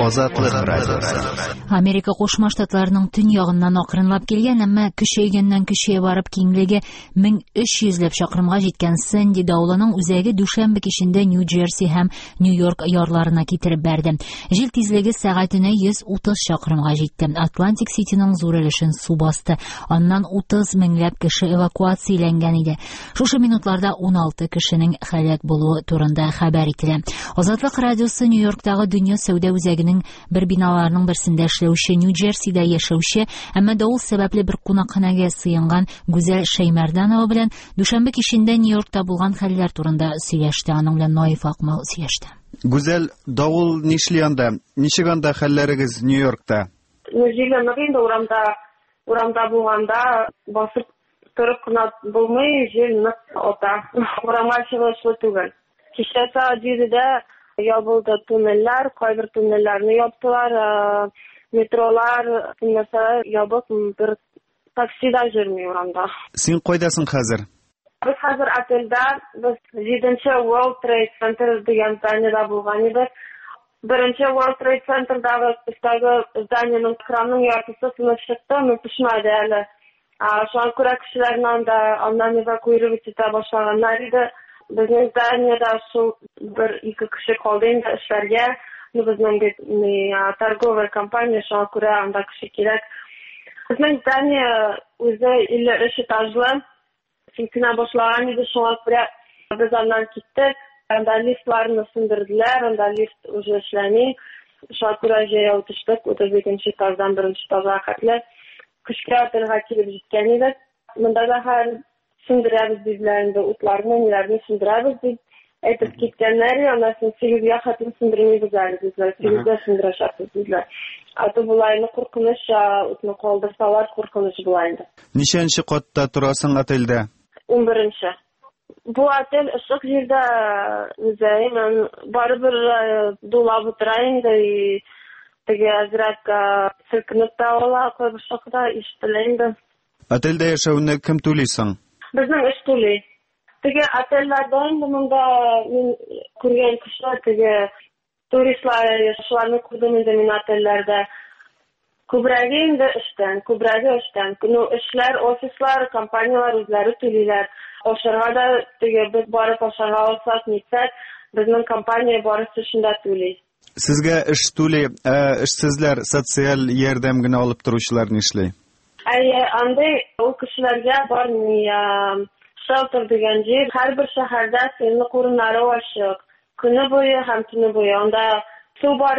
Азатлык радиосы. Америка Кушма Штатларының төньягыннан акрынлап килгән, әмма көчәйгәннән-көчәя барып киңлеге 1300 чакрымга җиткән Сэнди давылының үзәге дүшәмбе кичендә Нью-Джерси һәм Нью-Йорк ярларына китереп бәрде. Җил тизлеге сәгатенә 130 чакрымга җитте. Атлантик Ситиның зур өлешен су басты. Аннан 30 меңләп кеше эвакуацияләнгән иде. Шушы минутларда 16 кешенең һәлак булуы турында хәбәр ителә. Азатлык радиосы Нью-Йорктагы дөнья сәүдә үзәгенең бер биналарының берсендә эшләүче, Нью-Джерсида яшәүче, әмма давыл сәбәпле бер кунакханәгә сыенган Гүзәл Шәймәрданова белән дүшәмбе кичендә Нью-Йоркта булган хәлләр турында сөйләште. Аның белән Наиф Акмал сөйләште. Гүзәл, давыл нишли анда? Ничек анда хәлләрегез Нью-Йоркта? Җилләнмәгән инде урамда булганда басып торып кына булмый, җил нык ата. Урамга чыгышлы түгел. Кичә саат 7-дә ябылды туннельләр, кайбер туннельләрне яптылар, метролар, нәрсә ябып, бер таксида йөрми урамда. Син кайдасың хәзер? Без хәзер отельдә, без 7-нче World Trade Center дигән зданиедә булган идек. 1-нче World Trade Center'дагы зданиенең кранның яртысы сынып чыкты, пешмәде әле. Шуңа күрә кешеләрне аннан эвакуировать итә башлаганнар иде. Безнең зданиедә шул 1-2 кеше калды инде эшләргә. Безнең торговая компания, шуңа күрә анда кеше кирәк. Безнең здание үзе 53 этажлы. Синкенә башлаган иде, шуңа күрә без аннан киттек. Анда лифтларны сүндерделәр, анда лифт уже эшләми. Шуңа күрә җәяү төштек, 32-нче этаждан 1-нче этажга хәтле. Көчкә отельгә килеп җиткән идек. Монда да һәр сүндерәбез диделәр инде, утларны, ниләрне сүндерәбез дип әйтеп киткәннәр, аннан 8-гә хәтле сүндермибез әле диделәр, 8-гә сүндерәчәкбез диделәр. Аты булайны куркыныч, утны калдырсалар куркыныч була инде. Ничәнче катта торасың отельдә? 11-нче. Бу отель ышык җирдә үзе, мен барыбер дулап утыра инде, теге әзрәк селкенеп тә ала, кайбер чакта ишетелә инде. Отельдә яшәүне кем түлисең? Безнең эш түли. Теге отельләрдә инде монда мин күргән кешеләр, теге туристлар яшәүләрне күрдем инде мин отельләрдә. Күбрәге инде эштән. Ну, эшләр, офислар, компаниялар үзләре түлиләр. Ашарга да теге без барып ашарга алсак, нитсәк, безнең компания барысы шунда түли. Сезгә эш түли, эшсезләр социаль ярдәм генә алып торучылар нишли? Андай ул кешеләргә бар шелтер дигән җир, һәрбер шәһәрдә сыйныф урыннары ачык. Көне буе һәм төне буе. Анда су бар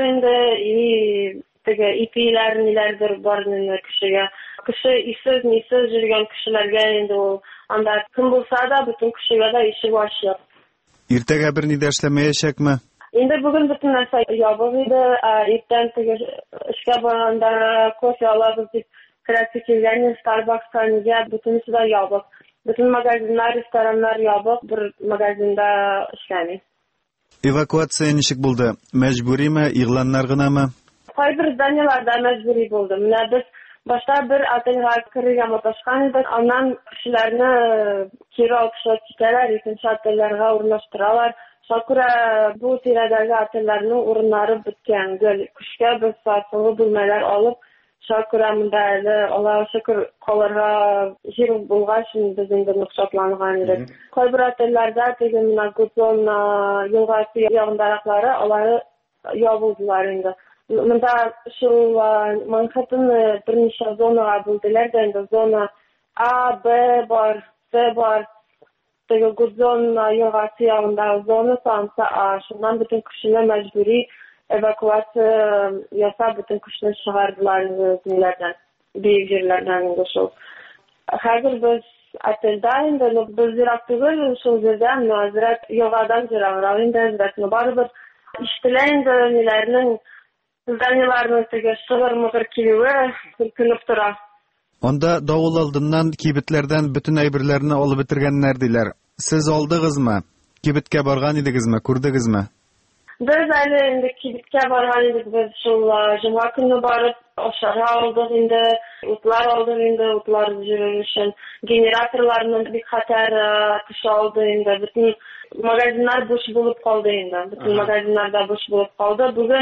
инде, теге ипиләр, ниләрдер бар инде кешегә. Кеше исез, нисез жүргән кешеләргә инде ул. Анда кем булса да, бөтен кешегә дә ишек ачык. Иртәгә берни дә эшләмәячәкме? Инде бүген бөтен нәрсә ябык иде. Иртән теге эшкә барганда кофе алабыз дип керәсе килгән Starbucks'ка, нигә бөтенесе дә ябык. Бөтен магазиннар, рестораннар ябык, бер магазинда эшләми. Эвакуация ничек булды? Мәҗбүриме, игъланнар гынамы? Кайбер зданиеларда мәҗбүри булды. Менә без башта бер отельгә керергә маташкан идек, аннан кешеләрне кире алып китәләр, икенче отельләргә урнаштыралар. Шуңа күрә бу тирәдәге отельләрнең урыннары беткән. Көчкә без соңгы бүлмәләр алып, шуңа күрә монда әле Аллаһка шөкер калырга җир булгач, без инде нык идек. Кайбер отельләрдә теге менә Гудзон елгасы ягындараклары, алары ябылдылар инде. Монда шул Манхэттен берничә зонага бүлделәр дә, инде зона А, Б бар, С бар. Теге Гудзон елгасы ягында зона санса А. Шуннан бөтен кешеләр мәҗбүри эвакуация ясап, бөтен кешеләрне чыгардылар инде биек җирләрдән инде шул. Хәзер без отельдә инде, без ерак түгел, шул җирдән, әзрәк елгадан ераграк инде, әзрәк барыбер ишетелә инде ниләрнең, зданиеларның теге шыгыр-мыгыр килүе килеп тора. Анда давыл алдыннан кибетләрдән бөтен әйберләрне алып бетергәннәр диләр. Сез алдыгызмы? Кибеткә барган идегезме, күрдегезме? Без әле инде кибеткә барган идек, без шул җомга көнне барып ашарга алдык инде, утлар алдык инде, утлар җөрер өчен. Генераторларны бик хәтәр кеше алды инде, бөтен магазиннар буш булып калды инде. Бөтен магазиннарда буш булып калды. Бүген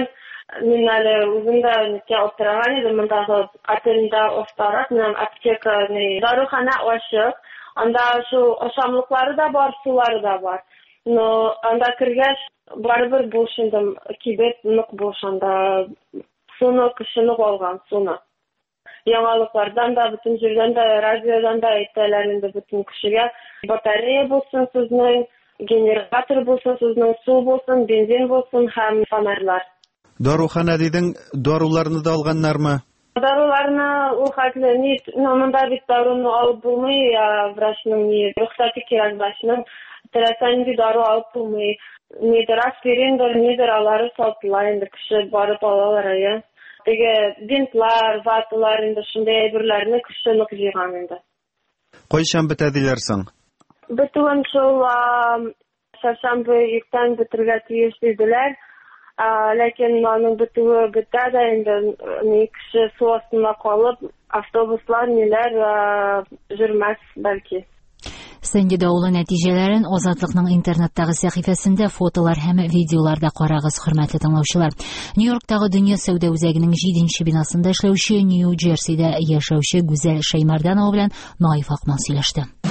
Мин әле үзем дә ничә аптыраган идем, мондагы отельдә остарак, менә аптека, дарухана ачык, анда шу ашамлыклары да бар, сулары да бар. Но анда кергәч, барыбер булшындым, кибет нык булшанда, суны кешене алган, суны. Яңалыклардан да, бөтен җирдән дә, радиодан да әйтәләр инде бөтен кешегә, батарея булсын сезнең, генератор булсын сезнең, су булсын, бензин булсын һәм фонарьлар. Дарухана дидең, даруларны да алганнармы? Даруларны ул хәтле монда бит даруны алып булмый, врачның рөхсәте кирәк, врачның теләсәң дару алып булмый. Нидер аспириндер, нидер алары сатыла инде кеше барып алалар, я. Теге бинтлар, ватылар инде шундый әйберләрне кеше нык җыйган инде. Кайчан бетә диләр соң? Бетүен шул чаршамбы иртән бетергә тиеш диделәр. Ләкин аның бетүе бетә дә инде кеше су астында калып, автобуслар ниләр жүрмәс бәлки. Сэнди давылы нәтиҗәләрен Азатлыкның интернеттагы сәхифәсендә фотолар һәм видеоларда карагыз, хөрмәтле тыңлаучылар. Нью-Йорктагы Дөнья сәүдә үзәгенең 7нче бинасында эшләүче, Нью-Джерсида яшәүче Гүзәл Шәймәрданова белән Наиф Акмал сөйләште.